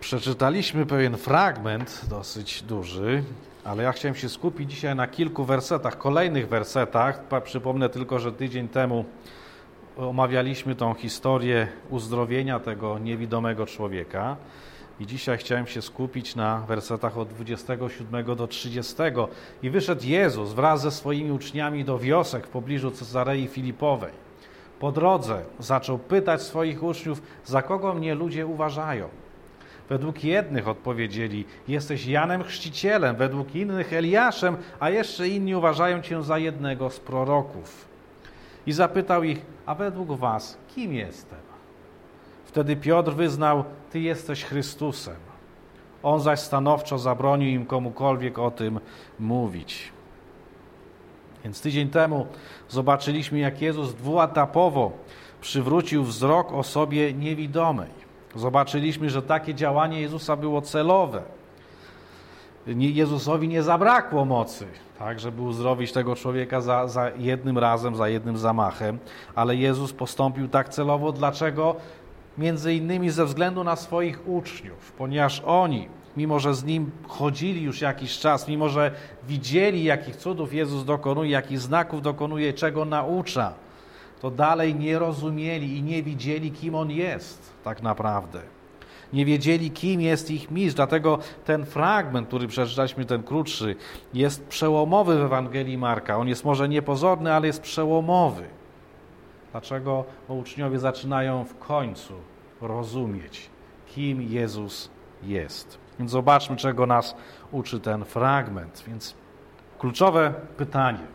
Przeczytaliśmy pewien fragment, dosyć duży, ale ja chciałem się skupić dzisiaj na kilku wersetach, kolejnych wersetach. Przypomnę tylko, że tydzień temu omawialiśmy tą historię uzdrowienia tego niewidomego człowieka i dzisiaj chciałem się skupić na wersetach od 27 do 30. I wyszedł Jezus wraz ze swoimi uczniami do wiosek w pobliżu Cezarei Filipowej. Po drodze zaczął pytać swoich uczniów, za kogo mnie ludzie uważają. Według jednych odpowiedzieli, jesteś Janem Chrzcicielem, według innych Eliaszem, a jeszcze inni uważają cię za jednego z proroków. I zapytał ich, a według was kim jestem? Wtedy Piotr wyznał, ty jesteś Chrystusem. On zaś stanowczo zabronił im komukolwiek o tym mówić. Więc tydzień temu zobaczyliśmy, jak Jezus dwuetapowo przywrócił wzrok osobie niewidomej. Zobaczyliśmy, że takie działanie Jezusa było celowe. Jezusowi nie zabrakło mocy, tak, żeby uzdrowić tego człowieka za jednym razem, za jednym zamachem, ale Jezus postąpił tak celowo. Dlaczego? Między innymi ze względu na swoich uczniów, ponieważ oni, mimo że z Nim chodzili już jakiś czas, mimo że widzieli, jakich cudów Jezus dokonuje, jakich znaków dokonuje, czego naucza, to dalej nie rozumieli i nie widzieli, kim On jest tak naprawdę. Nie wiedzieli, kim jest ich mistrz, dlatego ten fragment, który przeczytaliśmy, ten krótszy, jest przełomowy w Ewangelii Marka. On jest może niepozorny, ale jest przełomowy. Dlaczego? Bo uczniowie zaczynają w końcu rozumieć, kim Jezus jest. Więc zobaczmy, czego nas uczy ten fragment. Więc kluczowe pytanie.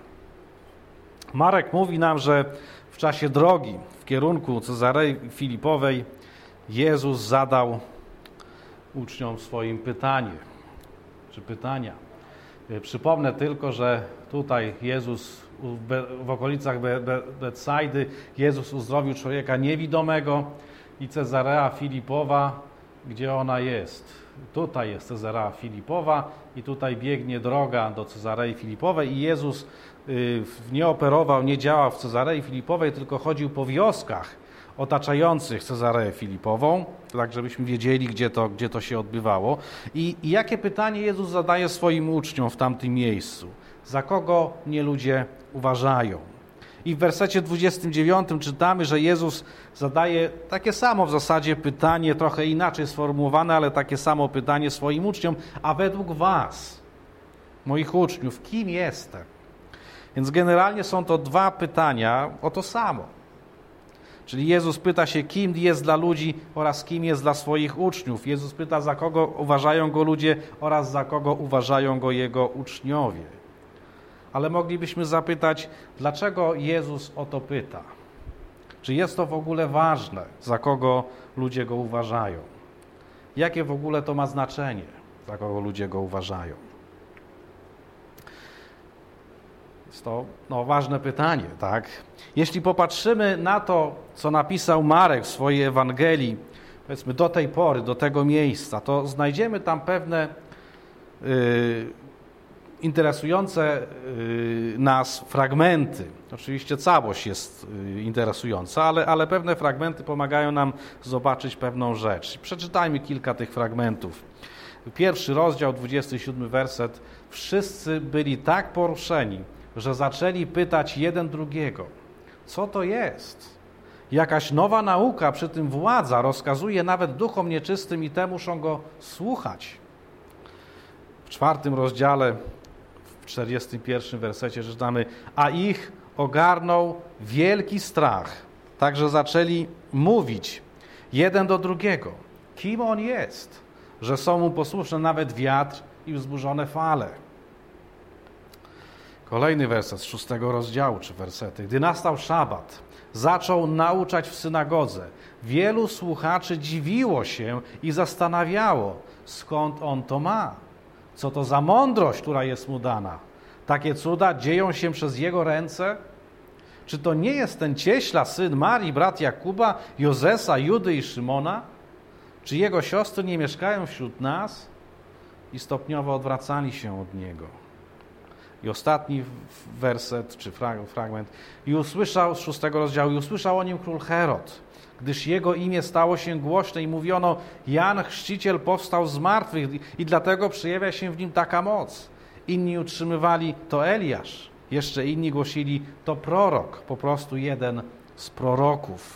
Marek mówi nam, że w czasie drogi w kierunku Cezarei Filipowej Jezus zadał uczniom swoim pytanie, czy pytania. Przypomnę tylko, że tutaj Jezus w okolicach Betsajdy Jezus uzdrowił człowieka niewidomego i Cezarea Filipowa, gdzie ona jest? Tutaj jest Cezarea Filipowa i tutaj biegnie droga do Cezarei Filipowej i Jezus nie operował, nie działał w Cezarei Filipowej, tylko chodził po wioskach otaczających Cezareę Filipową, tak żebyśmy wiedzieli, gdzie to się odbywało. I jakie pytanie Jezus zadaje swoim uczniom w tamtym miejscu? Za kogo mnie ludzie uważają? I w wersecie 29 czytamy, że Jezus zadaje takie samo w zasadzie pytanie, trochę inaczej sformułowane, ale takie samo pytanie swoim uczniom, a według was, moich uczniów, kim jestem? Więc generalnie są to dwa pytania o to samo. Czyli Jezus pyta się, kim jest dla ludzi oraz kim jest dla swoich uczniów. Jezus pyta, za kogo uważają Go ludzie oraz za kogo uważają Go Jego uczniowie. Ale moglibyśmy zapytać, dlaczego Jezus o to pyta? Czy jest to w ogóle ważne, za kogo ludzie Go uważają? Jakie w ogóle to ma znaczenie, za kogo ludzie Go uważają? Jest to ważne pytanie, tak? Jeśli popatrzymy na to, co napisał Marek w swojej Ewangelii, powiedzmy do tej pory, do tego miejsca, to znajdziemy tam pewne interesujące nas fragmenty. Oczywiście całość jest interesująca, ale pewne fragmenty pomagają nam zobaczyć pewną rzecz. Przeczytajmy kilka tych fragmentów. Pierwszy rozdział, 27 werset. Wszyscy byli tak poruszeni, że zaczęli pytać jeden drugiego, co to jest? Jakaś nowa nauka, przy tym władza rozkazuje nawet duchom nieczystym i te muszą go słuchać. W 4 rozdziale, w 41 wersecie czytamy, a ich ogarnął wielki strach, także zaczęli mówić jeden do drugiego, kim on jest, że są mu posłuszne nawet wiatr i wzburzone fale. Kolejny werset z 6 rozdziału, czy wersety. Gdy nastał szabat, zaczął nauczać w synagodze. Wielu słuchaczy dziwiło się i zastanawiało, skąd on to ma. Co to za mądrość, która jest mu dana? Takie cuda dzieją się przez jego ręce? Czy to nie jest ten cieśla, syn Marii, brat Jakuba, Jozesa, Judy i Szymona? Czy jego siostry nie mieszkają wśród nas? I stopniowo odwracali się od niego. I ostatni werset, czy fragment. I usłyszał, z 6 rozdziału, i usłyszał o nim król Herod, gdyż jego imię stało się głośne i mówiono, Jan Chrzciciel powstał z martwych i dlatego przejawia się w nim taka moc. Inni utrzymywali, to Eliasz. Jeszcze inni głosili, to prorok, po prostu jeden z proroków.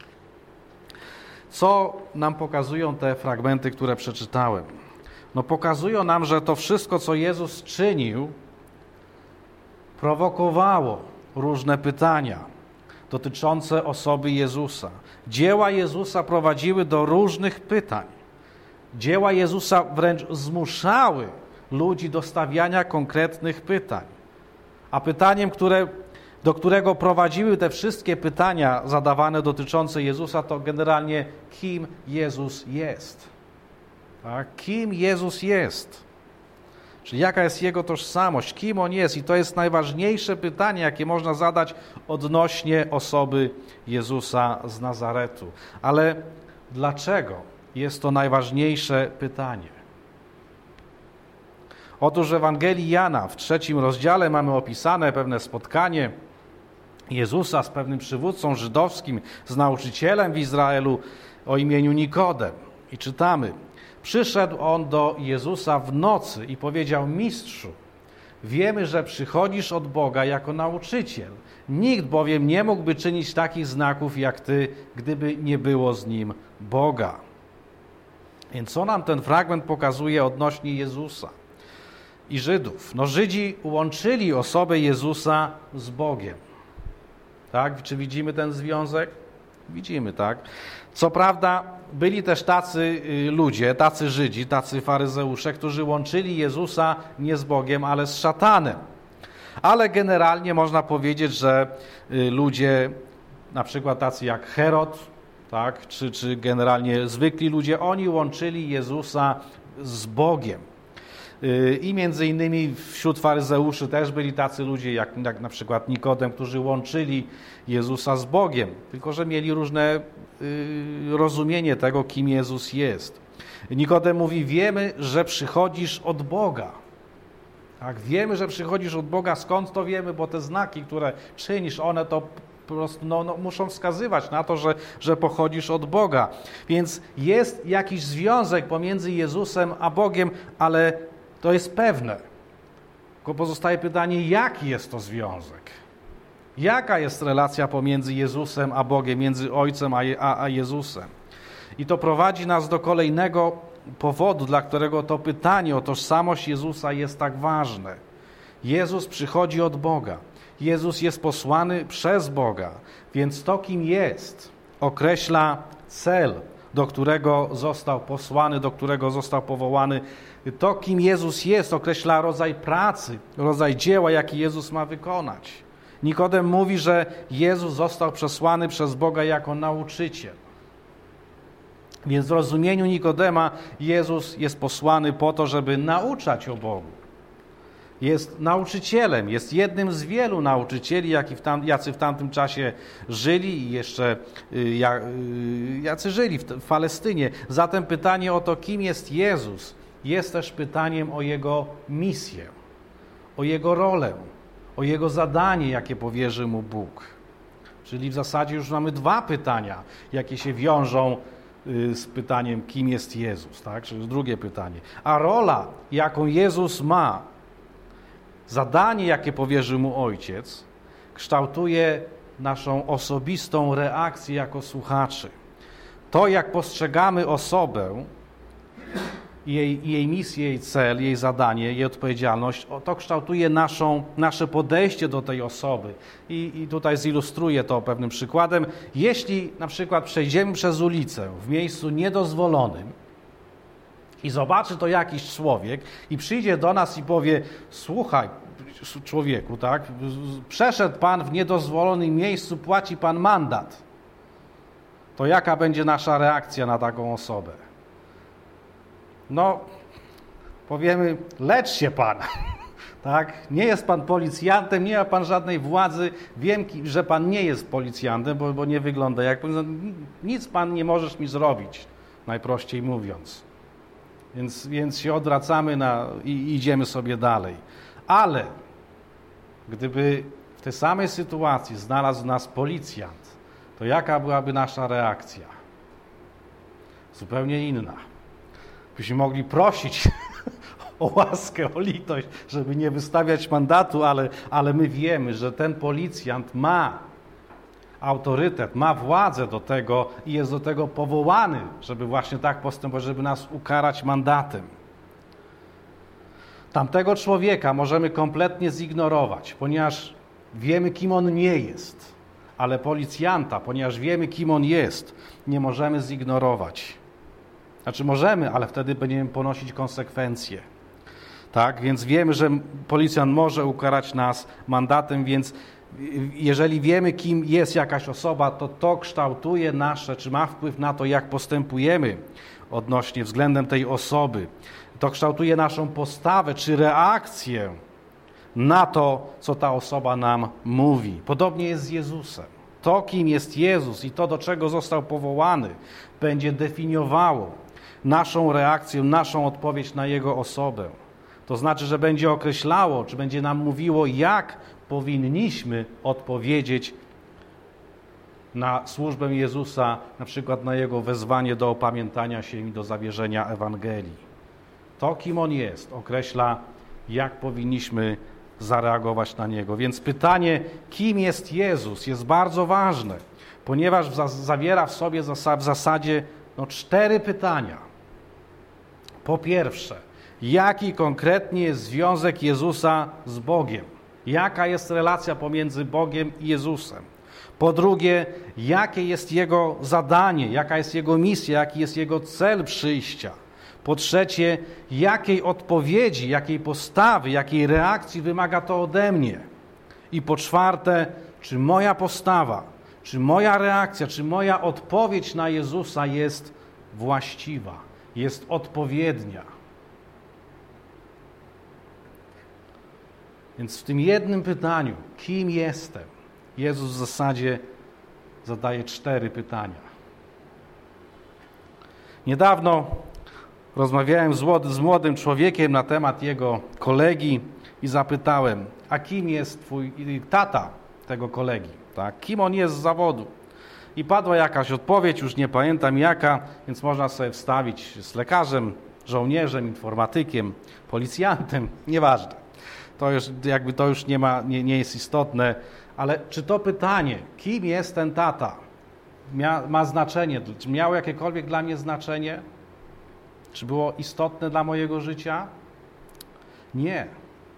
Co nam pokazują te fragmenty, które przeczytałem? No pokazują nam, że to wszystko, co Jezus czynił, prowokowało różne pytania dotyczące osoby Jezusa. Dzieła Jezusa prowadziły do różnych pytań. Dzieła Jezusa wręcz zmuszały ludzi do stawiania konkretnych pytań. A pytaniem, do którego prowadziły te wszystkie pytania zadawane dotyczące Jezusa, to generalnie kim Jezus jest. Tak? Kim Jezus jest. Czyli jaka jest Jego tożsamość, kim On jest. I to jest najważniejsze pytanie, jakie można zadać odnośnie osoby Jezusa z Nazaretu. Ale dlaczego jest to najważniejsze pytanie? Otóż w Ewangelii Jana w 3 rozdziale mamy opisane pewne spotkanie Jezusa z pewnym przywódcą żydowskim, z nauczycielem w Izraelu o imieniu Nikodem. I czytamy: przyszedł on do Jezusa w nocy i powiedział: Mistrzu, wiemy, że przychodzisz od Boga jako nauczyciel. Nikt bowiem nie mógłby czynić takich znaków jak Ty, gdyby nie było z nim Boga. Więc co nam ten fragment pokazuje odnośnie Jezusa i Żydów? No Żydzi łączyli osobę Jezusa z Bogiem. Tak? Czy widzimy ten związek? Widzimy, tak? Co prawda byli też tacy ludzie, tacy Żydzi, tacy faryzeusze, którzy łączyli Jezusa nie z Bogiem, ale z szatanem. Ale generalnie można powiedzieć, że ludzie, na przykład tacy jak Herod, tak? czy generalnie zwykli ludzie, oni łączyli Jezusa z Bogiem. I między innymi wśród faryzeuszy też byli tacy ludzie, jak na przykład Nikodem, którzy łączyli Jezusa z Bogiem, tylko że mieli różne rozumienie tego, kim Jezus jest. Nikodem mówi: wiemy, że przychodzisz od Boga. Tak, wiemy, że przychodzisz od Boga. Skąd to wiemy? Bo te znaki, które czynisz, one to po prostu muszą wskazywać na to, że pochodzisz od Boga. Więc jest jakiś związek pomiędzy Jezusem a Bogiem, ale to jest pewne. Tylko pozostaje pytanie, jaki jest to związek? Jaka jest relacja pomiędzy Jezusem a Bogiem, między Ojcem a Jezusem? I to prowadzi nas do kolejnego powodu, dla którego to pytanie o tożsamość Jezusa jest tak ważne. Jezus przychodzi od Boga. Jezus jest posłany przez Boga, więc to, kim jest, określa cel, do którego został posłany, do którego został powołany. To, kim Jezus jest, określa rodzaj pracy, rodzaj dzieła, jaki Jezus ma wykonać. Nikodem mówi, że Jezus został przesłany przez Boga jako nauczyciel. Więc w rozumieniu Nikodema Jezus jest posłany po to, żeby nauczać o Bogu. Jest nauczycielem, jest jednym z wielu nauczycieli, jacy w tamtym czasie żyli i jeszcze jacy żyli w Palestynie. Zatem pytanie o to, kim jest Jezus, jest też pytaniem o Jego misję, o Jego rolę, o Jego zadanie, jakie powierzy Mu Bóg. Czyli w zasadzie już mamy dwa pytania, jakie się wiążą z pytaniem, kim jest Jezus, tak? Czyli drugie pytanie. A rola, jaką Jezus ma, zadanie, jakie powierzy Mu Ojciec, kształtuje naszą osobistą reakcję jako słuchaczy. To, jak postrzegamy osobę, jej misję, jej cel, jej zadanie, jej odpowiedzialność, to kształtuje nasze podejście do tej osoby. I tutaj zilustruję to pewnym przykładem. Jeśli na przykład przejdziemy przez ulicę w miejscu niedozwolonym i zobaczy to jakiś człowiek i przyjdzie do nas i powie: słuchaj, człowieku, tak, przeszedł pan w niedozwolonym miejscu, płaci pan mandat. To jaka będzie nasza reakcja na taką osobę? No, powiemy: lecz się pan, tak? Nie jest pan policjantem, nie ma pan żadnej władzy, wiem, że pan nie jest policjantem, bo nie wygląda jak nic pan nie możesz mi zrobić, najprościej mówiąc. Więc się odwracamy i idziemy sobie dalej. Ale gdyby w tej samej sytuacji znalazł nas policjant, to jaka byłaby nasza reakcja? Zupełnie inna. Byśmy mogli prosić o łaskę, o litość, żeby nie wystawiać mandatu, ale my wiemy, że ten policjant ma autorytet, ma władzę do tego i jest do tego powołany, żeby właśnie tak postępować, żeby nas ukarać mandatem. Tamtego człowieka możemy kompletnie zignorować, ponieważ wiemy, kim on nie jest, ale policjanta, ponieważ wiemy, kim on jest, nie możemy zignorować. Znaczy możemy, ale wtedy będziemy ponosić konsekwencje. Tak? Więc wiemy, że policjant może ukarać nas mandatem, więc jeżeli wiemy, kim jest jakaś osoba, to kształtuje nasze, czy ma wpływ na to, jak postępujemy odnośnie względem tej osoby. To kształtuje naszą postawę, czy reakcję na to, co ta osoba nam mówi. Podobnie jest z Jezusem. To, kim jest Jezus i to, do czego został powołany, będzie definiowało naszą reakcję, naszą odpowiedź na Jego osobę. To znaczy, że będzie określało, czy będzie nam mówiło, jak powinniśmy odpowiedzieć na służbę Jezusa, na przykład na Jego wezwanie do opamiętania się i do zawierzenia Ewangelii. To, kim On jest, określa, jak powinniśmy zareagować na Niego. Więc pytanie, kim jest Jezus, jest bardzo ważne, ponieważ zawiera w sobie w zasadzie 4 pytania. Po pierwsze, jaki konkretnie jest związek Jezusa z Bogiem? Jaka jest relacja pomiędzy Bogiem i Jezusem? Po drugie, jakie jest Jego zadanie, jaka jest Jego misja, jaki jest Jego cel przyjścia? Po trzecie, jakiej odpowiedzi, jakiej postawy, jakiej reakcji wymaga to ode mnie? I po czwarte, czy moja postawa, czy moja reakcja, czy moja odpowiedź na Jezusa jest właściwa, jest odpowiednia? Więc w tym jednym pytaniu, kim jestem, Jezus w zasadzie zadaje 4 pytania. Niedawno rozmawiałem z młodym człowiekiem na temat jego kolegi i zapytałem, a kim jest twój tata tego kolegi? Tak? Kim on jest z zawodu? I padła jakaś odpowiedź, już nie pamiętam jaka, więc można sobie wstawić z lekarzem, żołnierzem, informatykiem, policjantem, nieważne. To już nie jest istotne, ale czy to pytanie, kim jest ten tata, ma znaczenie, czy miało jakiekolwiek dla mnie znaczenie? Czy było istotne dla mojego życia? Nie.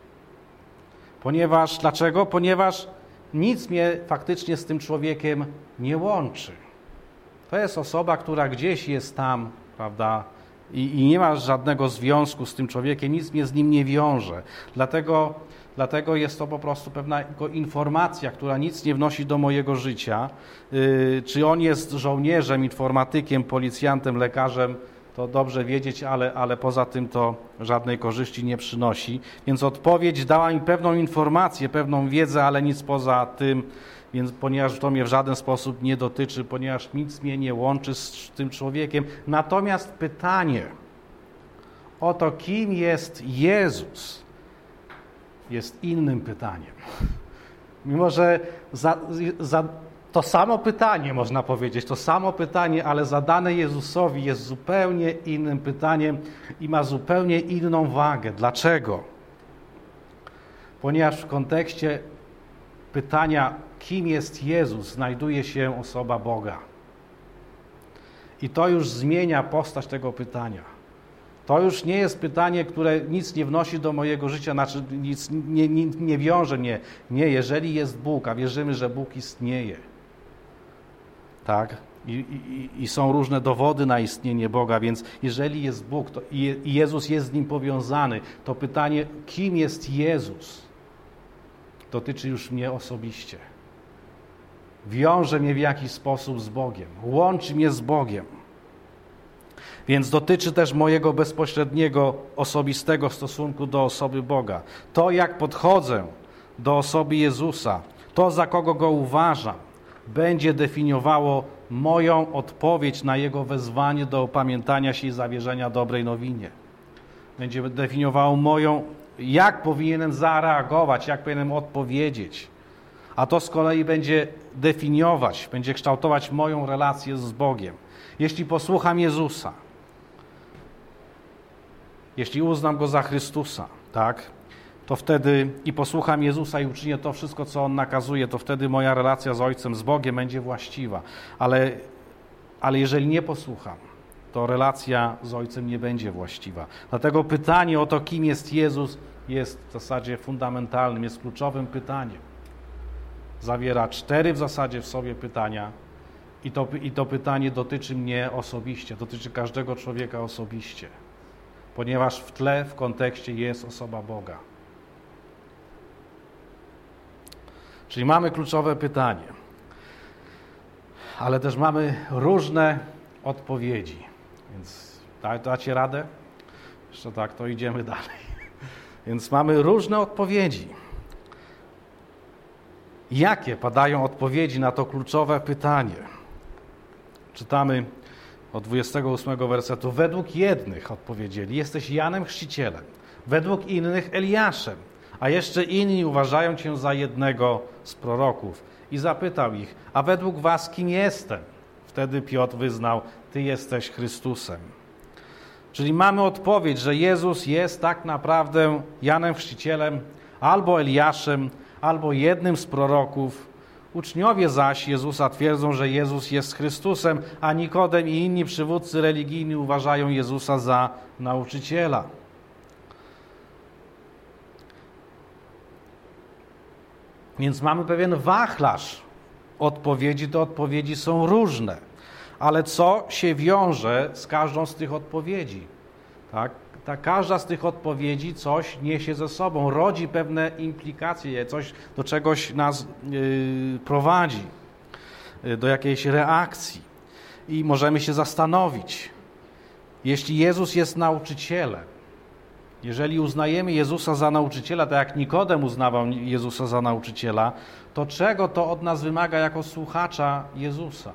Dlaczego? Ponieważ nic mnie faktycznie z tym człowiekiem nie łączy. To jest osoba, która gdzieś jest tam, prawda, i nie ma żadnego związku z tym człowiekiem, nic mnie z nim nie wiąże. Dlatego jest to po prostu pewna informacja, która nic nie wnosi do mojego życia. Czy on jest żołnierzem, informatykiem, policjantem, lekarzem, to dobrze wiedzieć, ale poza tym to żadnej korzyści nie przynosi. Więc odpowiedź dała mi pewną informację, pewną wiedzę, ale nic poza tym, więc ponieważ to mnie w żaden sposób nie dotyczy, ponieważ nic mnie nie łączy z tym człowiekiem. Natomiast pytanie o to, kim jest Jezus, jest innym pytaniem. Mimo że za to samo pytanie, można powiedzieć, to samo pytanie, ale zadane Jezusowi jest zupełnie innym pytaniem i ma zupełnie inną wagę. Dlaczego? Ponieważ w kontekście pytania, kim jest Jezus, znajduje się osoba Boga. I to już zmienia postać tego pytania. To już nie jest pytanie, które nic nie wnosi do mojego życia, znaczy nic nie wiąże mnie. Nie, jeżeli jest Bóg, a wierzymy, że Bóg istnieje, tak? I są różne dowody na istnienie Boga, więc jeżeli jest Bóg i Jezus jest z Nim powiązany, to pytanie, kim jest Jezus, dotyczy już mnie osobiście. Wiąże mnie w jakiś sposób z Bogiem, łączy mnie z Bogiem. Więc dotyczy też mojego bezpośredniego, osobistego stosunku do osoby Boga. To, jak podchodzę do osoby Jezusa, to, za kogo Go uważam, będzie definiowało moją odpowiedź na Jego wezwanie do opamiętania się i zawierzenia dobrej nowinie. będzie definiowało jak powinienem zareagować, jak powinienem odpowiedzieć. A to z kolei będzie definiować, będzie kształtować moją relację z Bogiem. Jeśli posłucham Jezusa, jeśli uznam Go za Chrystusa, tak, to wtedy i posłucham Jezusa i uczynię to wszystko, co On nakazuje, to wtedy moja relacja z Ojcem, z Bogiem będzie właściwa. Ale jeżeli nie posłucham, to relacja z Ojcem nie będzie właściwa. Dlatego pytanie o to, kim jest Jezus, jest w zasadzie fundamentalnym, jest kluczowym pytaniem. Zawiera 4 w zasadzie w sobie pytania i to pytanie dotyczy mnie osobiście, dotyczy każdego człowieka osobiście, ponieważ w tle, w kontekście jest osoba Boga. Czyli mamy kluczowe pytanie, ale też mamy różne odpowiedzi. Więc dacie radę? Jeszcze tak, to idziemy dalej. Więc mamy różne odpowiedzi. Jakie padają odpowiedzi na to kluczowe pytanie? Czytamy od 28 wersetu. Według jednych odpowiedzieli, jesteś Janem Chrzcicielem. Według innych Eliaszem. A jeszcze inni uważają cię za jednego z proroków. I zapytał ich, a według was kim jestem? Wtedy Piotr wyznał, ty jesteś Chrystusem. Czyli mamy odpowiedź, że Jezus jest tak naprawdę Janem Chrzcicielem, albo Eliaszem, albo jednym z proroków. Uczniowie zaś Jezusa twierdzą, że Jezus jest Chrystusem, a Nikodem i inni przywódcy religijni uważają Jezusa za nauczyciela. Więc mamy pewien wachlarz odpowiedzi, te odpowiedzi są różne. Ale co się wiąże z każdą z tych odpowiedzi? Tak? Każda z tych odpowiedzi coś niesie ze sobą, rodzi pewne implikacje, coś do czegoś nas prowadzi, do jakiejś reakcji. I możemy się zastanowić, jeśli Jezus jest nauczycielem, jeżeli uznajemy Jezusa za nauczyciela, tak jak Nikodem uznawał Jezusa za nauczyciela, to czego to od nas wymaga jako słuchacza Jezusa?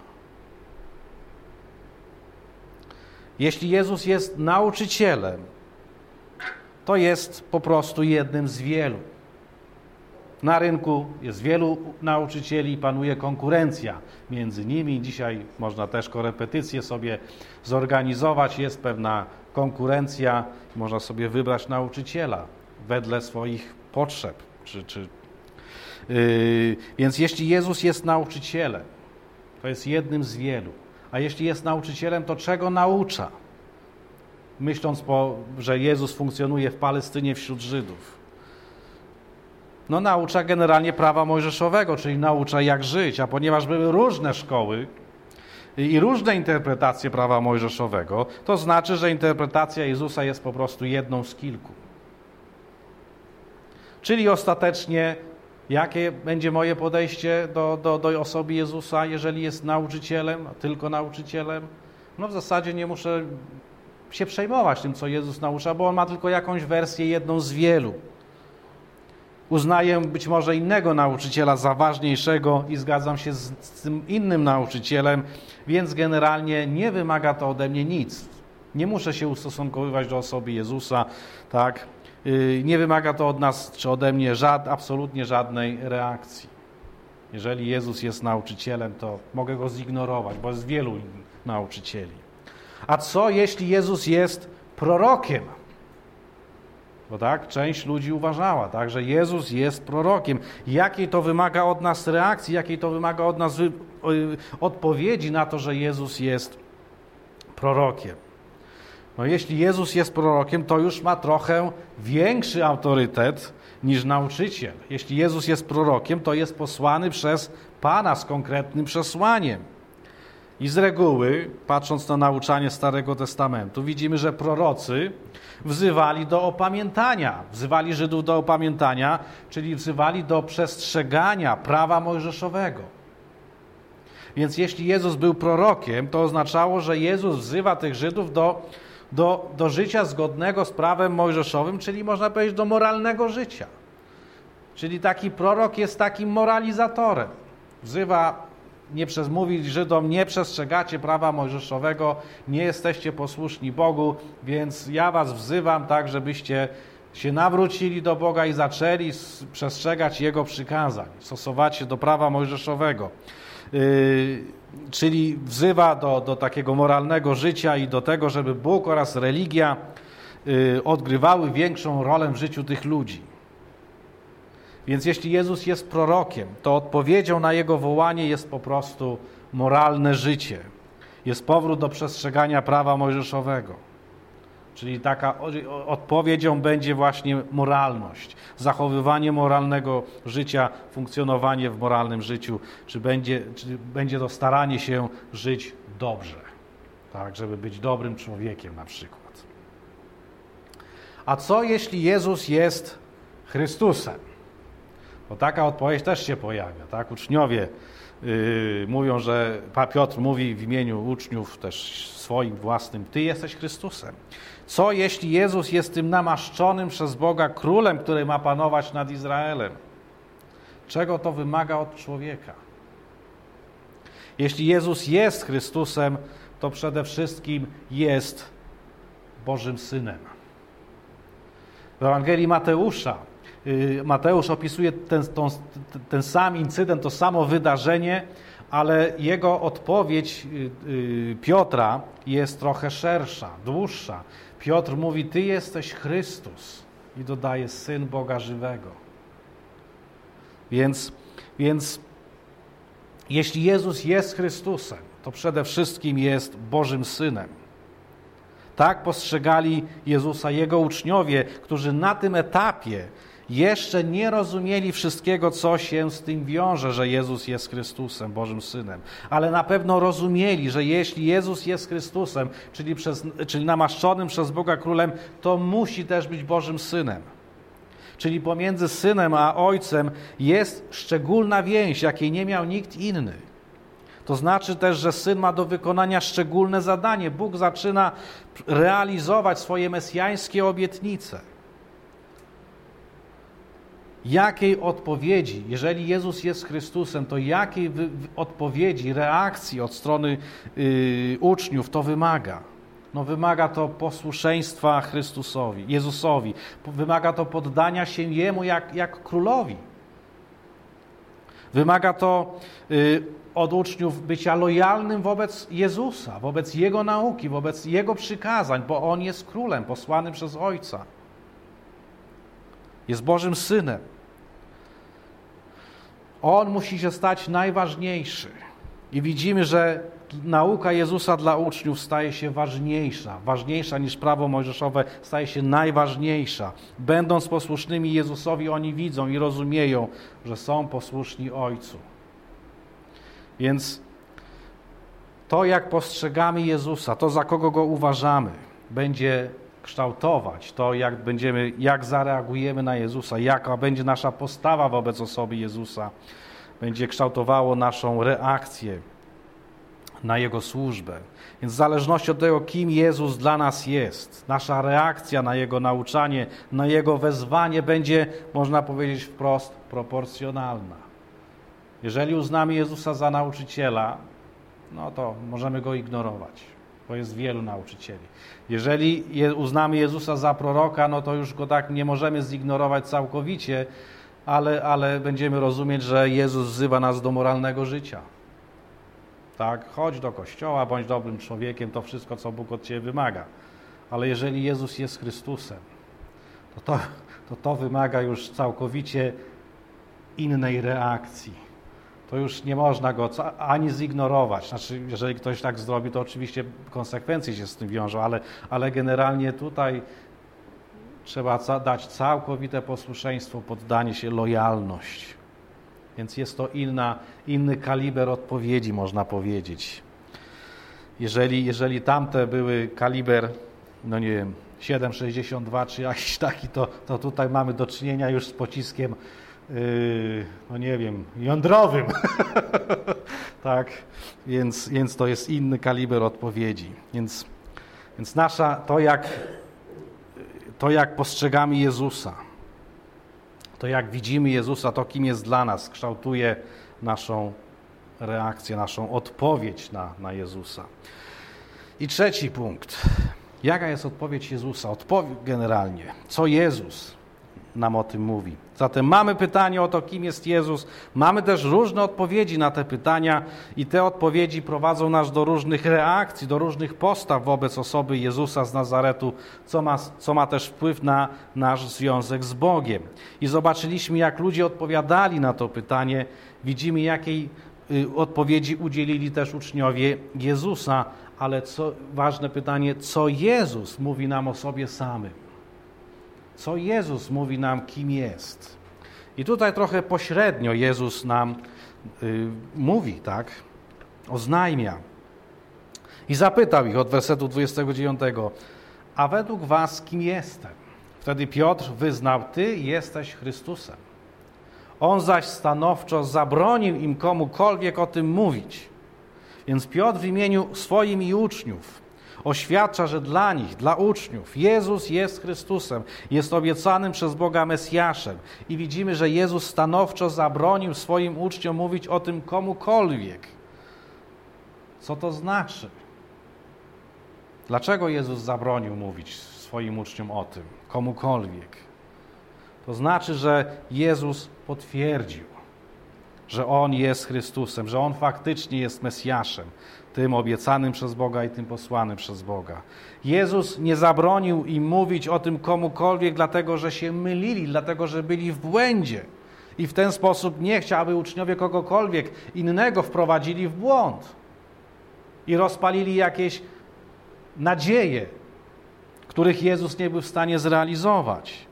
Jeśli Jezus jest nauczycielem, to jest po prostu jednym z wielu. Na rynku jest wielu nauczycieli i panuje konkurencja między nimi. Dzisiaj można też korepetycje sobie zorganizować. Jest pewna konkurencja. Można sobie wybrać nauczyciela wedle swoich potrzeb. Więc jeśli Jezus jest nauczycielem, to jest jednym z wielu. A jeśli jest nauczycielem, to czego naucza? Myśląc, że Jezus funkcjonuje w Palestynie wśród Żydów. No naucza generalnie prawa mojżeszowego, czyli naucza jak żyć, a ponieważ były różne szkoły i różne interpretacje prawa mojżeszowego, to znaczy, że interpretacja Jezusa jest po prostu jedną z kilku. Czyli ostatecznie, jakie będzie moje podejście do osoby Jezusa, jeżeli jest nauczycielem, tylko nauczycielem? No w zasadzie nie muszę się przejmować tym, co Jezus naucza, bo On ma tylko jakąś wersję, jedną z wielu. Uznaję być może innego nauczyciela za ważniejszego i zgadzam się z tym innym nauczycielem, więc generalnie nie wymaga to ode mnie nic. Nie muszę się ustosunkowywać do osoby Jezusa, tak? Nie wymaga to od nas czy ode mnie absolutnie żadnej reakcji. Jeżeli Jezus jest nauczycielem, to mogę Go zignorować, bo jest wielu nauczycieli. A co jeśli Jezus jest prorokiem? Bo tak, część ludzi uważała, tak, że Jezus jest prorokiem. Jakiej to wymaga od nas reakcji, jakiej to wymaga od nas odpowiedzi na to, że Jezus jest prorokiem? No jeśli Jezus jest prorokiem, to już ma trochę większy autorytet niż nauczyciel. Jeśli Jezus jest prorokiem, to jest posłany przez Pana z konkretnym przesłaniem. I z reguły, patrząc na nauczanie Starego Testamentu, widzimy, że prorocy wzywali do opamiętania, wzywali Żydów do opamiętania, czyli wzywali do przestrzegania prawa mojżeszowego. Więc jeśli Jezus był prorokiem, to oznaczało, że Jezus wzywa tych Żydów do życia zgodnego z prawem mojżeszowym, czyli można powiedzieć do moralnego życia. Czyli taki prorok jest takim moralizatorem. Wzywa mówi Żydom, nie przestrzegacie prawa mojżeszowego, nie jesteście posłuszni Bogu, więc ja was wzywam tak, żebyście się nawrócili do Boga i zaczęli przestrzegać Jego przykazań, stosować się do prawa mojżeszowego. Czyli wzywa do takiego moralnego życia i do tego, żeby Bóg oraz religia odgrywały większą rolę w życiu tych ludzi. Więc jeśli Jezus jest prorokiem, to odpowiedzią na Jego wołanie jest po prostu moralne życie. Jest powrót do przestrzegania prawa mojżeszowego. Czyli taka odpowiedzią będzie właśnie moralność, zachowywanie moralnego życia, funkcjonowanie w moralnym życiu, czy będzie to staranie się żyć dobrze, tak, żeby być dobrym człowiekiem na przykład. A co jeśli Jezus jest Chrystusem? Bo taka odpowiedź też się pojawia, tak? Uczniowie mówią, że Piotr mówi w imieniu uczniów też swoim własnym, Ty jesteś Chrystusem. Co jeśli Jezus jest tym namaszczonym przez Boga królem, który ma panować nad Izraelem? Czego to wymaga od człowieka? Jeśli Jezus jest Chrystusem, to przede wszystkim jest Bożym Synem. W Ewangelii Mateusza Mateusz opisuje ten sam incydent, to samo wydarzenie, ale jego odpowiedź Piotra jest trochę szersza, dłuższa. Piotr mówi, Ty jesteś Chrystus i dodaje Syn Boga żywego. Więc jeśli Jezus jest Chrystusem, to przede wszystkim jest Bożym Synem. Tak postrzegali Jezusa Jego uczniowie, którzy na tym etapie jeszcze nie rozumieli wszystkiego, co się z tym wiąże, że Jezus jest Chrystusem, Bożym Synem. Ale na pewno rozumieli, że jeśli Jezus jest Chrystusem, czyli namaszczonym przez Boga Królem, to musi też być Bożym Synem. Czyli pomiędzy Synem a Ojcem jest szczególna więź, jakiej nie miał nikt inny. To znaczy też, że Syn ma do wykonania szczególne zadanie. Bóg zaczyna realizować swoje mesjańskie obietnice. Jakiej odpowiedzi, jeżeli Jezus jest Chrystusem, to jakiej odpowiedzi, reakcji od strony uczniów to wymaga? No wymaga to posłuszeństwa Chrystusowi, Jezusowi. Wymaga to poddania się Jemu jak Królowi. Wymaga to od uczniów bycia lojalnym wobec Jezusa, wobec Jego nauki, wobec Jego przykazań, bo On jest Królem, posłany przez Ojca. Jest Bożym Synem. On musi się stać najważniejszy. I widzimy, że nauka Jezusa dla uczniów staje się ważniejsza niż prawo mojżeszowe, staje się najważniejsza. Będąc posłusznymi Jezusowi, oni widzą i rozumieją, że są posłuszni Ojcu. Więc to, jak postrzegamy Jezusa, to, za kogo Go uważamy, będzie kształtować to, jak zareagujemy na Jezusa, jaka będzie nasza postawa wobec osoby Jezusa, będzie kształtowało naszą reakcję na Jego służbę. Więc w zależności od tego, kim Jezus dla nas jest, nasza reakcja na Jego nauczanie, na Jego wezwanie będzie, można powiedzieć wprost, proporcjonalna. Jeżeli uznamy Jezusa za nauczyciela, no to możemy Go ignorować, bo jest wielu nauczycieli. Jeżeli uznamy Jezusa za proroka, no to już Go tak nie możemy zignorować całkowicie, ale będziemy rozumieć, że Jezus wzywa nas do moralnego życia. Tak, chodź do kościoła, bądź dobrym człowiekiem, to wszystko, co Bóg od Ciebie wymaga. Ale jeżeli Jezus jest Chrystusem, to wymaga już całkowicie innej reakcji. To już nie można Go ani zignorować. Znaczy, jeżeli ktoś tak zrobi, to oczywiście konsekwencje się z tym wiążą, ale generalnie tutaj trzeba dać całkowite posłuszeństwo, poddanie się, lojalność. Więc jest to inny kaliber odpowiedzi, można powiedzieć. Jeżeli tamte były kaliber, no nie wiem, 7,62 czy jakiś taki, to tutaj mamy do czynienia już z pociskiem, no nie wiem, jądrowym. Tak, więc to jest inny kaliber odpowiedzi. Więc to jak postrzegamy Jezusa, to jak widzimy Jezusa, to kim jest dla nas, kształtuje naszą reakcję, naszą odpowiedź na Jezusa. I trzeci punkt. Jaka jest odpowiedź Jezusa? Odpowiedź generalnie. Co Jezus nam o tym mówi? Zatem mamy pytanie o to, kim jest Jezus. Mamy też różne odpowiedzi na te pytania i te odpowiedzi prowadzą nas do różnych reakcji, do różnych postaw wobec osoby Jezusa z Nazaretu, co ma też wpływ na nasz związek z Bogiem. I zobaczyliśmy, jak ludzie odpowiadali na to pytanie. Widzimy, jakiej odpowiedzi udzielili też uczniowie Jezusa, ale ważne pytanie, co Jezus mówi nam o sobie samym? Co Jezus mówi nam, kim jest? I tutaj trochę pośrednio Jezus nam mówi, tak? Oznajmia. I zapytał ich od wersetu 29, a według was kim jestem? Wtedy Piotr wyznał, ty jesteś Chrystusem. On zaś stanowczo zabronił im komukolwiek o tym mówić. Więc Piotr w imieniu swoim i uczniów oświadcza, że dla nich, dla uczniów, Jezus jest Chrystusem, jest obiecanym przez Boga Mesjaszem. I widzimy, że Jezus stanowczo zabronił swoim uczniom mówić o tym komukolwiek. Co to znaczy? Dlaczego Jezus zabronił mówić swoim uczniom o tym komukolwiek? To znaczy, że Jezus potwierdził, że On jest Chrystusem, że On faktycznie jest Mesjaszem, tym obiecanym przez Boga i tym posłanym przez Boga. Jezus nie zabronił im mówić o tym komukolwiek, dlatego że się mylili, dlatego że byli w błędzie. I w ten sposób nie chciał, aby uczniowie kogokolwiek innego wprowadzili w błąd i rozpalili jakieś nadzieje, których Jezus nie był w stanie zrealizować.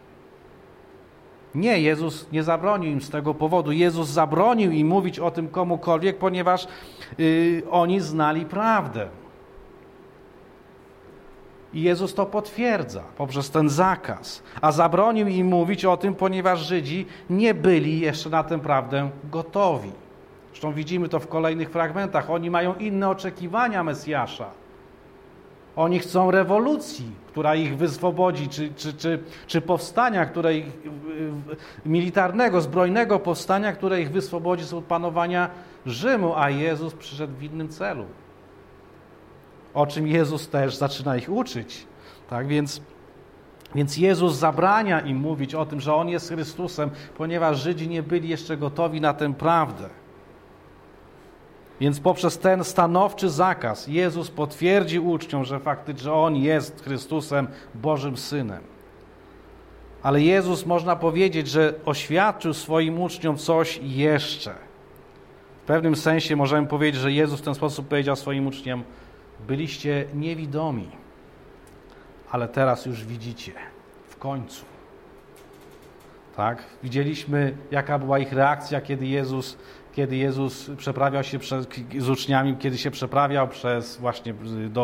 Nie, Jezus nie zabronił im z tego powodu. Jezus zabronił im mówić o tym komukolwiek, ponieważ oni znali prawdę. I Jezus to potwierdza poprzez ten zakaz. A zabronił im mówić o tym, ponieważ Żydzi nie byli jeszcze na tę prawdę gotowi. Zresztą widzimy to w kolejnych fragmentach. Oni mają inne oczekiwania Mesjasza. Oni chcą rewolucji, która ich wyswobodzi, czy powstania, militarnego, zbrojnego powstania, które ich wyswobodzi z panowania Rzymu, a Jezus przyszedł w innym celu. O czym Jezus też zaczyna ich uczyć. Tak więc Jezus zabrania im mówić o tym, że On jest Chrystusem, ponieważ Żydzi nie byli jeszcze gotowi na tę prawdę. Więc poprzez ten stanowczy zakaz Jezus potwierdził uczniom, że faktycznie On jest Chrystusem, Bożym Synem. Ale Jezus, można powiedzieć, że oświadczył swoim uczniom coś jeszcze. W pewnym sensie możemy powiedzieć, że Jezus w ten sposób powiedział swoim uczniom: byliście niewidomi, ale teraz już widzicie. W końcu. Tak? Widzieliśmy, jaka była ich reakcja, kiedy Jezus przeprawiał się z uczniami, kiedy się przeprawiał właśnie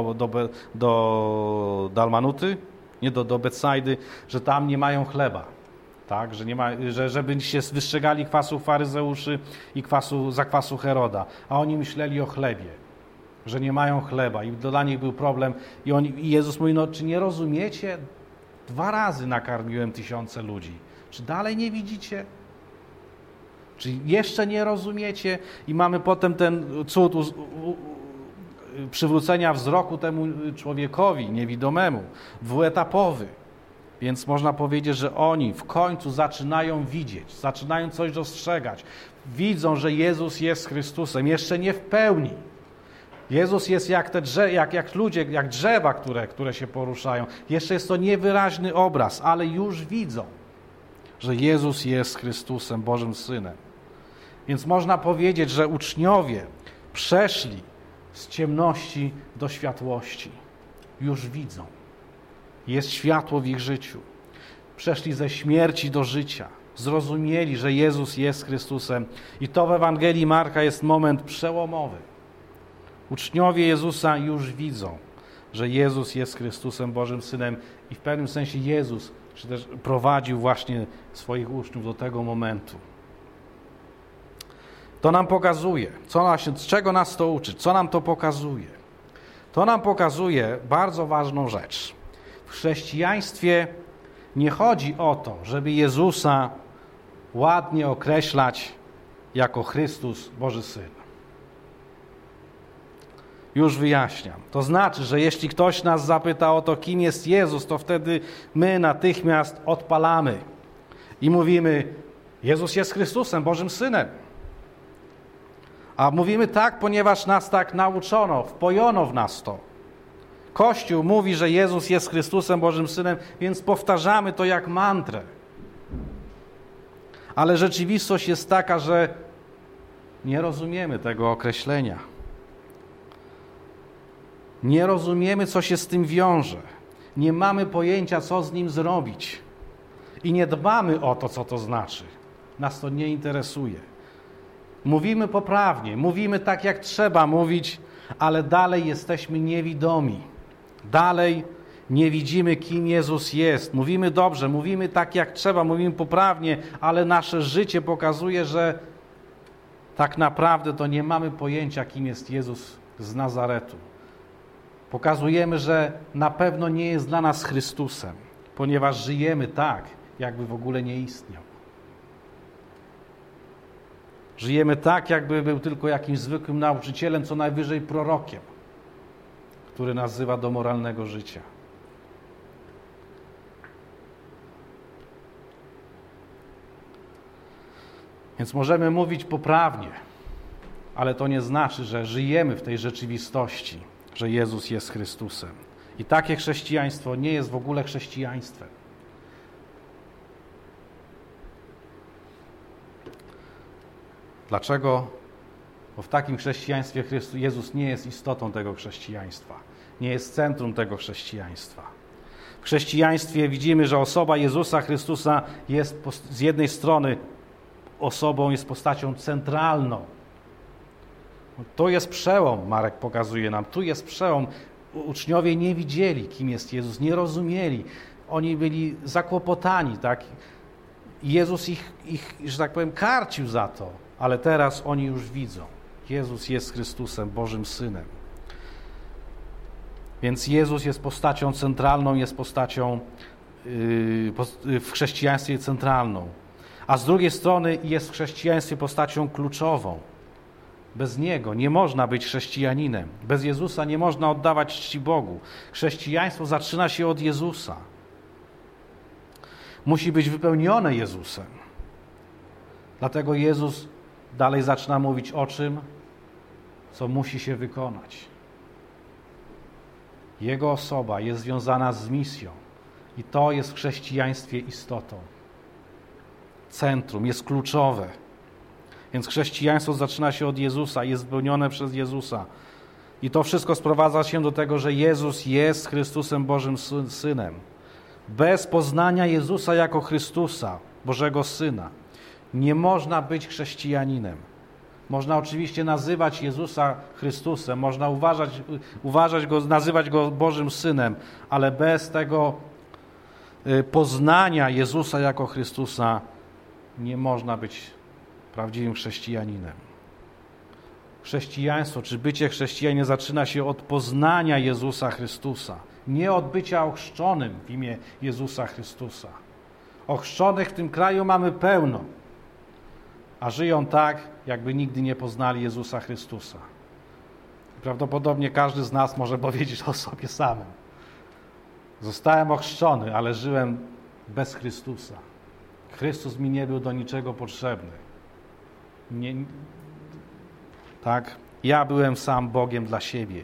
do Dalmanuty, nie do Betsajdy, że tam nie mają chleba. Tak? Żeby się wystrzegali kwasu faryzeuszy i zakwasu Heroda. A oni myśleli o chlebie, że nie mają chleba i dla nich był problem. I Jezus mówi, czy nie rozumiecie? 2 razy nakarmiłem 1000 ludzi. Czy dalej nie widzicie? Czy jeszcze nie rozumiecie? I mamy potem ten cud przywrócenia wzroku temu człowiekowi niewidomemu, 2-etapowy. Więc można powiedzieć, że oni w końcu zaczynają widzieć, zaczynają coś dostrzegać. Widzą, że Jezus jest Chrystusem, jeszcze nie w pełni. Jezus jest jak ludzie, jak drzewa, które się poruszają. Jeszcze jest to niewyraźny obraz, ale już widzą, że Jezus jest Chrystusem, Bożym Synem. Więc można powiedzieć, że uczniowie przeszli z ciemności do światłości. Już widzą. Jest światło w ich życiu. Przeszli ze śmierci do życia. Zrozumieli, że Jezus jest Chrystusem. I to w Ewangelii Marka jest moment przełomowy. Uczniowie Jezusa już widzą, że Jezus jest Chrystusem, Bożym Synem i w pewnym sensie Jezus też prowadził właśnie swoich uczniów do tego momentu. To nam pokazuje, z czego nas to uczy, co nam to pokazuje. To nam pokazuje bardzo ważną rzecz. W chrześcijaństwie nie chodzi o to, żeby Jezusa ładnie określać jako Chrystus, Boży Syn. Już wyjaśniam. To znaczy, że jeśli ktoś nas zapyta o to, kim jest Jezus, to wtedy my natychmiast odpalamy i mówimy: Jezus jest Chrystusem, Bożym Synem. A mówimy tak, ponieważ nas tak nauczono, wpojono w nas to. Kościół mówi, że Jezus jest Chrystusem, Bożym Synem, więc powtarzamy to jak mantrę. Ale rzeczywistość jest taka, że nie rozumiemy tego określenia. Nie rozumiemy, co się z tym wiąże. Nie mamy pojęcia, co z nim zrobić. I nie dbamy o to, co to znaczy. Nas to nie interesuje. Mówimy poprawnie, mówimy tak, jak trzeba mówić, ale dalej jesteśmy niewidomi. Dalej nie widzimy, kim Jezus jest. Mówimy dobrze, mówimy tak, jak trzeba, mówimy poprawnie, ale nasze życie pokazuje, że tak naprawdę to nie mamy pojęcia, kim jest Jezus z Nazaretu. Pokazujemy, że na pewno nie jest dla nas Chrystusem, ponieważ żyjemy tak, jakby w ogóle nie istniał. Żyjemy tak, jakby był tylko jakimś zwykłym nauczycielem, co najwyżej prorokiem, który nas wzywa do moralnego życia. Więc możemy mówić poprawnie, ale to nie znaczy, że żyjemy w tej rzeczywistości, że Jezus jest Chrystusem. I takie chrześcijaństwo nie jest w ogóle chrześcijaństwem. Dlaczego? Bo w takim chrześcijaństwie Jezus nie jest istotą tego chrześcijaństwa. Nie jest centrum tego chrześcijaństwa. W chrześcijaństwie widzimy, że osoba Jezusa Chrystusa jest z jednej strony osobą, jest postacią centralną. To jest przełom, Marek pokazuje nam. Tu jest przełom. Uczniowie nie widzieli, kim jest Jezus, nie rozumieli. Oni byli zakłopotani, tak? Jezus ich, że tak powiem, karcił za to, ale teraz oni już widzą. Jezus jest Chrystusem, Bożym Synem. Więc Jezus jest postacią centralną, jest postacią w chrześcijaństwie centralną. A z drugiej strony jest w chrześcijaństwie postacią kluczową. Bez Niego nie można być chrześcijaninem. Bez Jezusa nie można oddawać czci Bogu. Chrześcijaństwo zaczyna się od Jezusa. Musi być wypełnione Jezusem. Dlatego Jezus dalej zaczyna mówić o czym? Co musi się wykonać. Jego osoba jest związana z misją. I to jest w chrześcijaństwie istotą. Centrum, jest kluczowe. Więc chrześcijaństwo zaczyna się od Jezusa, jest wypełnione przez Jezusa. I to wszystko sprowadza się do tego, że Jezus jest Chrystusem, Bożym Synem. Bez poznania Jezusa jako Chrystusa, Bożego Syna, nie można być chrześcijaninem. Można oczywiście nazywać Jezusa Chrystusem, można nazywać Go Bożym Synem, ale bez tego poznania Jezusa jako Chrystusa nie można być prawdziwym chrześcijaninem. Chrześcijaństwo, czy bycie chrześcijaninem zaczyna się od poznania Jezusa Chrystusa, nie od bycia ochrzczonym w imię Jezusa Chrystusa. Ochrzczonych w tym kraju mamy pełno, a żyją tak, jakby nigdy nie poznali Jezusa Chrystusa. Prawdopodobnie każdy z nas może powiedzieć o sobie samym. Zostałem ochrzczony, ale żyłem bez Chrystusa. Chrystus mi nie był do niczego potrzebny. Tak? Ja byłem sam Bogiem dla siebie.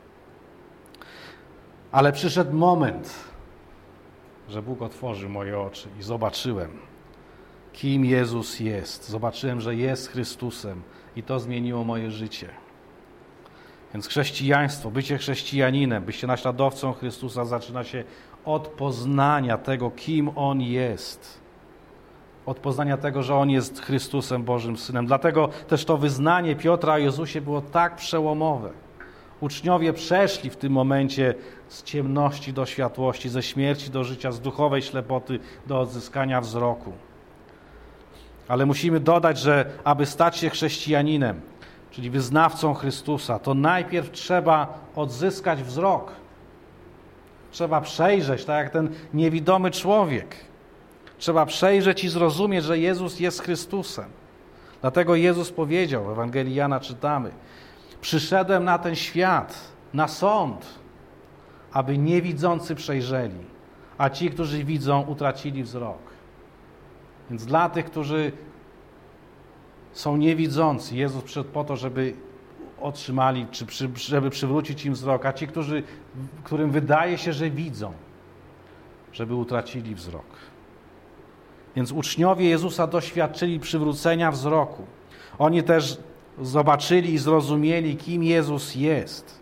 Ale przyszedł moment, że Bóg otworzył moje oczy i zobaczyłem, kim Jezus jest. Zobaczyłem, że jest Chrystusem i to zmieniło moje życie. Więc chrześcijaństwo, bycie chrześcijaninem, bycie naśladowcą Chrystusa zaczyna się od poznania tego, kim On jest. Od poznania tego, że On jest Chrystusem, Bożym Synem. Dlatego też to wyznanie Piotra o Jezusie było tak przełomowe. Uczniowie przeszli w tym momencie z ciemności do światłości, ze śmierci do życia, z duchowej ślepoty do odzyskania wzroku. Ale musimy dodać, że aby stać się chrześcijaninem, czyli wyznawcą Chrystusa, to najpierw trzeba odzyskać wzrok. Trzeba przejrzeć, tak jak ten niewidomy człowiek. Trzeba przejrzeć i zrozumieć, że Jezus jest Chrystusem. Dlatego Jezus powiedział, w Ewangelii Jana czytamy: Przyszedłem na ten świat, na sąd, aby niewidzący przejrzeli, a ci, którzy widzą, utracili wzrok. Więc dla tych, którzy są niewidzący, Jezus przyszedł po to, żeby otrzymali, żeby przywrócić im wzrok, a ci, którym wydaje się, że widzą, żeby utracili wzrok. Więc uczniowie Jezusa doświadczyli przywrócenia wzroku. Oni też zobaczyli i zrozumieli, kim Jezus jest.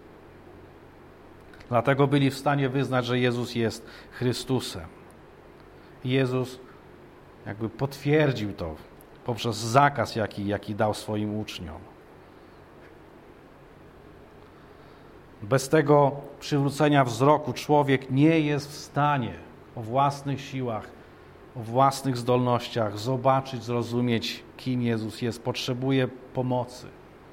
Dlatego byli w stanie wyznać, że Jezus jest Chrystusem. I Jezus jakby potwierdził to poprzez zakaz, jaki dał swoim uczniom. Bez tego przywrócenia wzroku człowiek nie jest w stanie o własnych siłach, o własnych zdolnościach zobaczyć, zrozumieć, kim Jezus jest. Potrzebuje pomocy.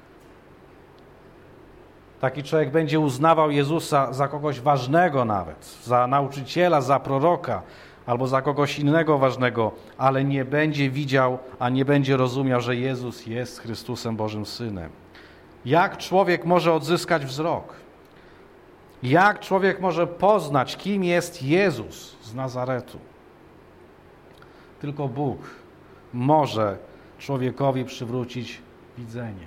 Taki człowiek będzie uznawał Jezusa za kogoś ważnego nawet, za nauczyciela, za proroka albo za kogoś innego ważnego, ale nie będzie widział, a nie będzie rozumiał, że Jezus jest Chrystusem, Bożym Synem. Jak człowiek może odzyskać wzrok? Jak człowiek może poznać, kim jest Jezus z Nazaretu? Tylko Bóg może człowiekowi przywrócić widzenie.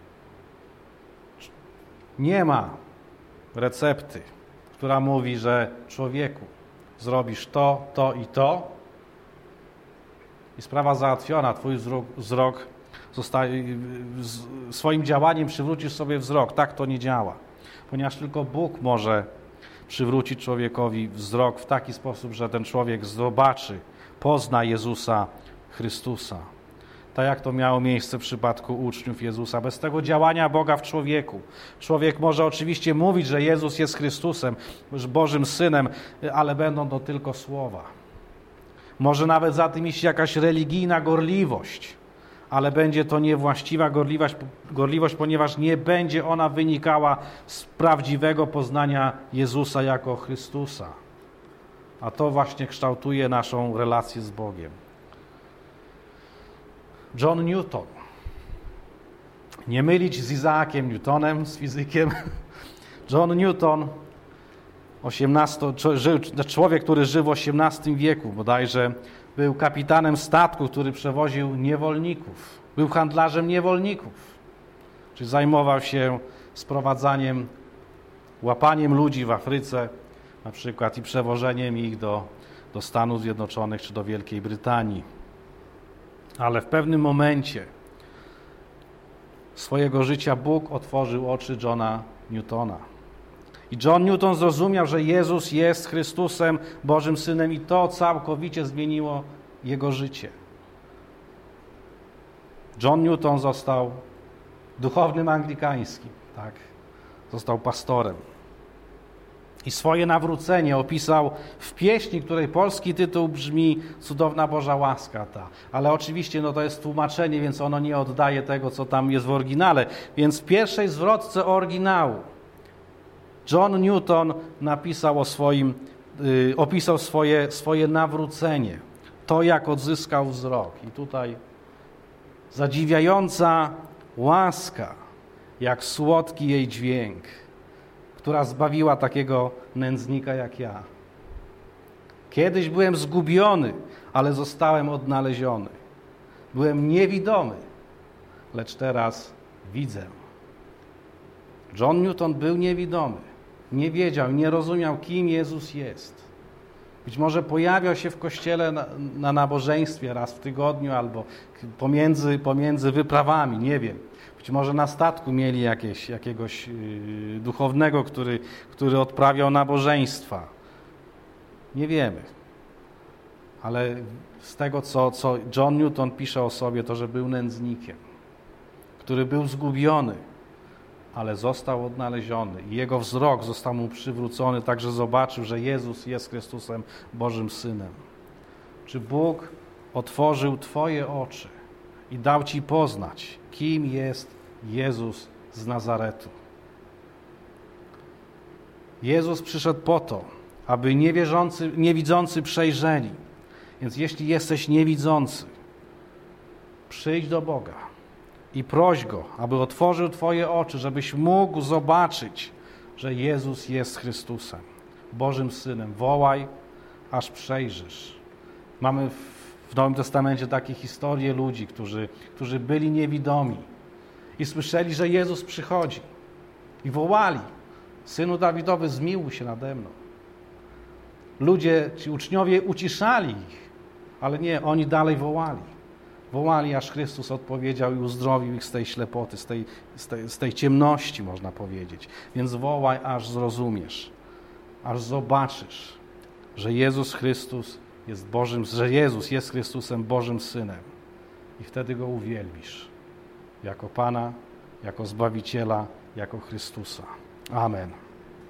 Nie ma recepty, która mówi, że człowieku, zrobisz to i to i sprawa załatwiona, twój wzrok zostaje, swoim działaniem przywrócisz sobie wzrok. Tak to nie działa, ponieważ tylko Bóg może przywrócić człowiekowi wzrok w taki sposób, że ten człowiek zobaczy, pozna Jezusa Chrystusa. Tak jak to miało miejsce w przypadku uczniów Jezusa. Bez tego działania Boga w człowieku. Człowiek może oczywiście mówić, że Jezus jest Chrystusem, Bożym Synem, ale będą to tylko słowa. Może nawet za tym iść jakaś religijna gorliwość, ale będzie to niewłaściwa gorliwość, ponieważ nie będzie ona wynikała z prawdziwego poznania Jezusa jako Chrystusa. A to właśnie kształtuje naszą relację z Bogiem. John Newton. Nie mylić z Isaakiem Newtonem, z fizykiem. John Newton, człowiek, który żył w XVIII wieku bodajże, był kapitanem statku, który przewoził niewolników. Był handlarzem niewolników. Czyli zajmował się sprowadzaniem, łapaniem ludzi w Afryce na przykład i przewożeniem ich do Stanów Zjednoczonych czy do Wielkiej Brytanii. Ale w pewnym momencie swojego życia Bóg otworzył oczy Johna Newtona. I John Newton zrozumiał, że Jezus jest Chrystusem, Bożym Synem i to całkowicie zmieniło jego życie. John Newton został duchownym anglikańskim, tak? Został pastorem. I swoje nawrócenie opisał w pieśni, której polski tytuł brzmi Cudowna Boża łaska ta. Ale oczywiście to jest tłumaczenie, więc ono nie oddaje tego, co tam jest w oryginale. Więc w pierwszej zwrotce oryginału John Newton napisał opisał swoje nawrócenie. To, jak odzyskał wzrok. I tutaj zadziwiająca łaska, jak słodki jej dźwięk, która zbawiła takiego nędznika jak ja. Kiedyś byłem zgubiony, ale zostałem odnaleziony. Byłem niewidomy, lecz teraz widzę. John Newton był niewidomy. Nie wiedział, nie rozumiał, kim Jezus jest. Być może pojawiał się w kościele na nabożeństwie raz w tygodniu albo pomiędzy wyprawami, nie wiem. Być może na statku mieli jakiegoś duchownego, który odprawiał nabożeństwa. Nie wiemy. Ale z tego, co John Newton pisze o sobie, to, że był nędznikiem, który był zgubiony, ale został odnaleziony. I jego wzrok został mu przywrócony, tak że zobaczył, że Jezus jest Chrystusem, Bożym Synem. Czy Bóg otworzył twoje oczy i dał ci poznać, kim jest Jezus z Nazaretu? Jezus przyszedł po to, aby niewidzący przejrzeli. Więc jeśli jesteś niewidzący, przyjdź do Boga. i proś Go, aby otworzył Twoje oczy, żebyś mógł zobaczyć, że Jezus jest Chrystusem, Bożym Synem. Wołaj, aż przejrzysz. Mamy w Nowym Testamencie takie historie ludzi, którzy byli niewidomi i słyszeli, że Jezus przychodzi i wołali: Synu Dawidowy, zmiłuj się nade mną. Ludzie, ci uczniowie uciszali ich, ale nie, oni dalej wołali. Wołali, aż Chrystus odpowiedział i uzdrowił ich z tej ślepoty, z tej ciemności, można powiedzieć. Więc wołaj, aż zrozumiesz, aż zobaczysz, że Jezus Chrystus jest Bożym, że Jezus jest Chrystusem, Bożym Synem. I wtedy Go uwielbisz jako Pana, jako Zbawiciela, jako Chrystusa. Amen.